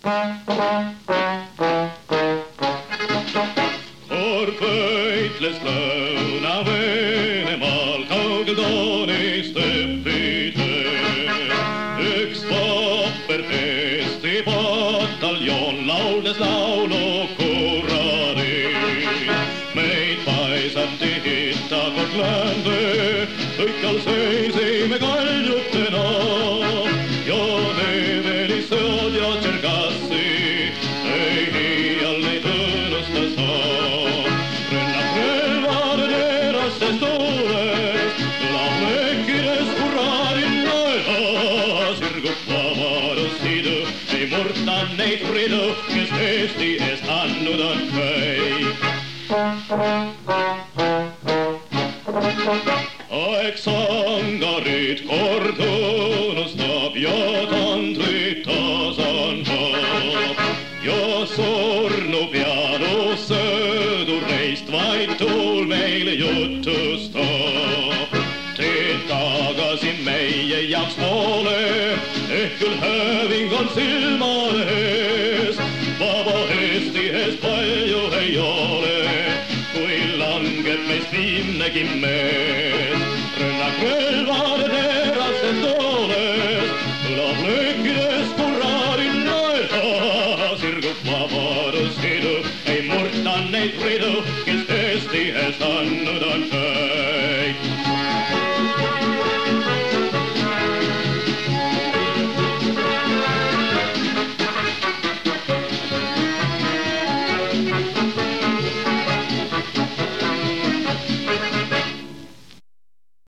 Kord võitles Lõuna-Venemaal kaugel toonistepide. Üks vapper Eesti pataljon lauldes laulu kuradi. Meid paisati hitta kord läände, õikal seisime kaljutena. Ja Neveli sõod ja Tšergassi ei hiial neid õõnusta saa. Rünnak relvade terastest tuulest, kõlab lekkides kuraarinna ja sirgub vabadushidu, ei murta neid fridu, kes Eesti eest andnud on kõik. Aeg sangarid kord unustab ja tandrid tasandab ja surnu pealu sõdureist vaid tuul meile jutustab. Teed tagasi meie jaoks poole, ehk küll häving on silmade ees. Vaba Eesti ees palju ei ole, kui langeb meist viimnegi mees. Rünnak relvade terastest toolest, kõlab löökides kuraarinna ja sirgub vabadushidu, ei murta neid fridu, kes Eesti eest andnud on.